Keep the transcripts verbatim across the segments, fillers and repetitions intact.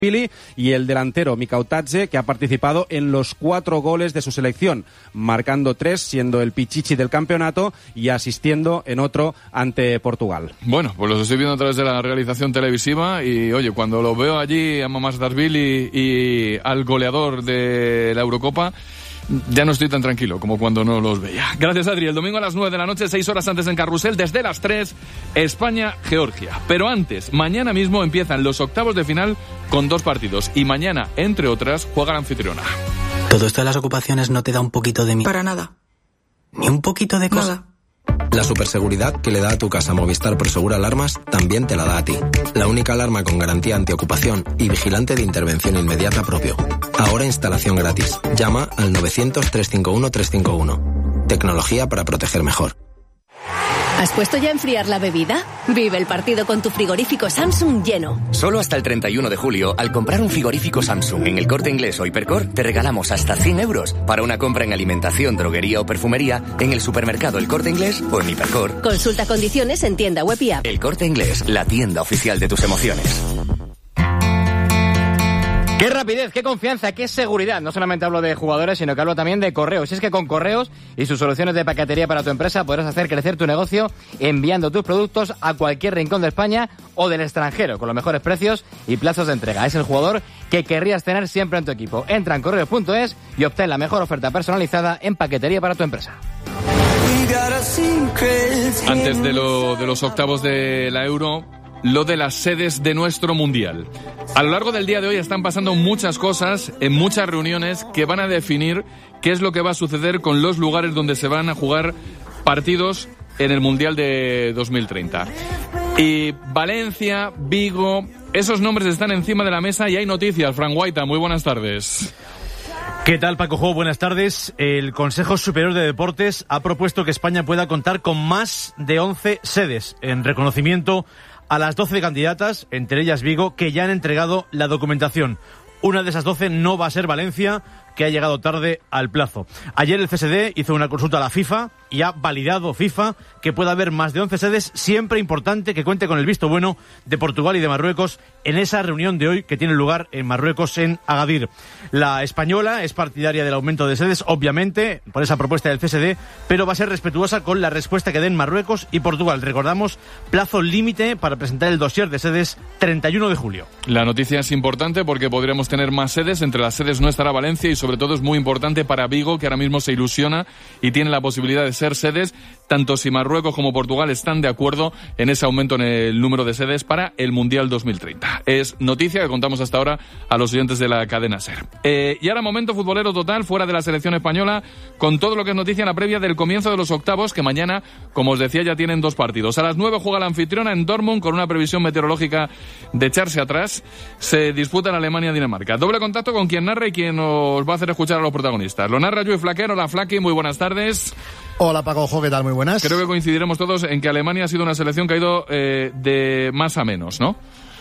Pili, y el delantero Mikautadze, que ha participado en los cuatro goles de su selección, marcando tres, siendo el pichichi del campeonato y asistiendo en otro ante Portugal. Bueno, pues los estoy viendo a través de la realización televisiva y, oye, cuando lo veo allí a Mamardashvili y al goleador de la Eurocopa, ya no estoy tan tranquilo como cuando no los veía. Gracias, Adri. El domingo a las nueve de la noche, seis horas antes en Carrusel, desde las tres, España-Georgia. Pero antes, mañana mismo empiezan los octavos de final con dos partidos. Y mañana, entre otras, juega la anfitriona. ¿Todo esto de las ocupaciones no te da un poquito de miedo? Para nada. ¿Ni un poquito de cosa? Nada. La superseguridad que le da a tu casa Movistar Prosegur Alarmas también te la da a ti. La única alarma con garantía antiocupación y vigilante de intervención inmediata propio. Ahora instalación gratis. Llama al novecientos, trescientos cincuenta y uno, trescientos cincuenta y uno. Tecnología para proteger mejor. ¿Has puesto ya a enfriar la bebida? Vive el partido con tu frigorífico Samsung lleno. Solo hasta el treinta y uno de julio, al comprar un frigorífico Samsung en El Corte Inglés o Hipercor, te regalamos hasta cien euros para una compra en alimentación, droguería o perfumería en el supermercado El Corte Inglés o en Hipercor. Consulta condiciones en tienda web y app. El Corte Inglés, la tienda oficial de tus emociones. ¡Qué rapidez, qué confianza, qué seguridad! No solamente hablo de jugadores, sino que hablo también de Correos. Y es que con Correos y sus soluciones de paquetería para tu empresa podrás hacer crecer tu negocio enviando tus productos a cualquier rincón de España o del extranjero, con los mejores precios y plazos de entrega. Es el jugador que querrías tener siempre en tu equipo. Entra en correos punto es y obtén la mejor oferta personalizada en paquetería para tu empresa. Antes de, lo, de los octavos de la Euro, lo de las sedes de nuestro Mundial. A lo largo del día de hoy están pasando muchas cosas en muchas reuniones que van a definir qué es lo que va a suceder con los lugares donde se van a jugar partidos en el Mundial de dos mil treinta. Y Valencia, Vigo, esos nombres están encima de la mesa y hay noticias. Fran Guaita, muy buenas tardes. ¿Qué tal, Paco Jo? Buenas tardes. El Consejo Superior de Deportes ha propuesto que España pueda contar con más de once sedes en reconocimiento a las doce candidatas, entre ellas Vigo, que ya han entregado la documentación. Una de esas doce no va a ser Valencia, que ha llegado tarde al plazo. Ayer el C S D hizo una consulta a la FIFA y ha validado FIFA que pueda haber más de once sedes, siempre importante que cuente con el visto bueno de Portugal y de Marruecos en esa reunión de hoy que tiene lugar en Marruecos, en Agadir. La española es partidaria del aumento de sedes, obviamente, por esa propuesta del C S D, pero va a ser respetuosa con la respuesta que den Marruecos y Portugal. Recordamos, plazo límite para presentar el dossier de sedes, treinta y uno de julio. La noticia es importante porque podríamos tener más sedes. Entre las sedes no estará Valencia y sobre todo es muy importante para Vigo, que ahora mismo se ilusiona y tiene la posibilidad de ser sedes, tanto si Marruecos como Portugal están de acuerdo en ese aumento en el número de sedes para el Mundial dos mil treinta. Es noticia que contamos hasta ahora a los oyentes de la cadena SER. Eh, y ahora momento futbolero total fuera de la selección española, con todo lo que es noticia en la previa del comienzo de los octavos, que mañana, como os decía, ya tienen dos partidos. A las nueve juega la anfitriona en Dortmund con una previsión meteorológica de echarse atrás. Se disputa en Alemania-Dinamarca. Doble contacto con quien narra y quien nos va a hacer escuchar a los protagonistas. Lo narra Lluís Flaquer. Hola, Flaqui, muy buenas tardes. Hola, Paco Jo, ¿qué tal? Muy buenas. Creo que coincidiremos todos en que Alemania ha sido una selección que ha ido eh, de más a menos, ¿no?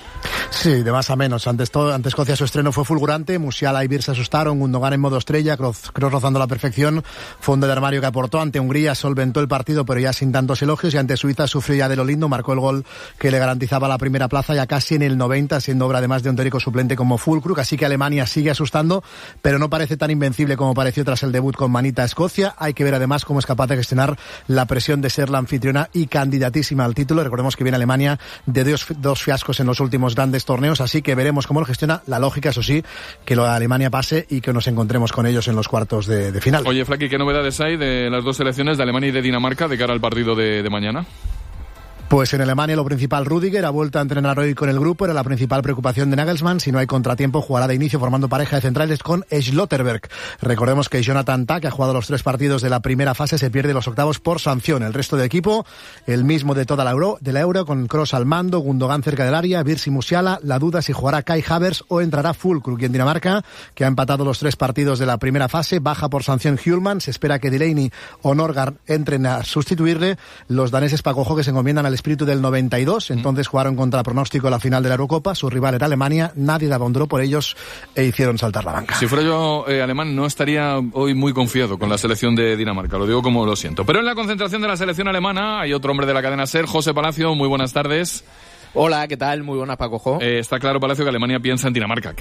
Sí, de más a menos. Ante, esto, ante Escocia su estreno fue fulgurante. Musiala y Bir se asustaron. Gundogan en modo estrella. Kroos rozando la perfección. Fondo de armario que aportó. Ante Hungría solventó el partido, pero ya sin tantos elogios. Y ante Suiza sufrió ya de lo lindo. Marcó el gol que le garantizaba la primera plaza ya casi en el noventa, siendo obra además de un teórico suplente como Füllkrug. Así que Alemania sigue asustando, pero no parece tan invencible como pareció tras el debut con manita Escocia. Hay que ver además cómo es capaz de gestionar la presión de ser la anfitriona y candidatísima al título. Recordemos que viene Alemania de dos, dos fiascos en los últimos grandes torneos, así que veremos cómo lo gestiona. La lógica, eso sí, que lo de Alemania pase y que nos encontremos con ellos en los cuartos de, de final. Oye, Flaqui, ¿qué novedades hay de las dos selecciones de Alemania y de Dinamarca de cara al partido de, de mañana? Pues en Alemania lo principal, Rüdiger ha vuelto a entrenar hoy con el grupo. Era la principal preocupación de Nagelsmann. Si no hay contratiempo, jugará de inicio formando pareja de centrales con Schlotterberg. Recordemos que Jonathan Tah, que ha jugado los tres partidos de la primera fase, se pierde los octavos por sanción. El resto del equipo, el mismo de toda la Euro, de la Euro, con Kroos al mando, Gundogan cerca del área, Wirtz y Musiala. La duda si jugará Kai Havertz o entrará Füllkrug. Y en Dinamarca, que ha empatado los tres partidos de la primera fase, baja por sanción Hjulmand. Se espera que Delaney o Norgard entren a sustituirle. Los daneses, Paco Jo, que se encomiendan al espíritu del noventa y dos, entonces jugaron contra pronóstico la final de la Eurocopa, su rival era Alemania, nadie daba un duro por ellos e hicieron saltar la banca. Si fuera yo eh, alemán no estaría hoy muy confiado con la selección de Dinamarca, lo digo como lo siento. Pero en la concentración de la selección alemana hay otro hombre de la cadena SER, José Palacio, muy buenas tardes. Hola, ¿qué tal? Muy buenas, Paco Jo. Eh, está claro, Palacio, que Alemania piensa en Dinamarca.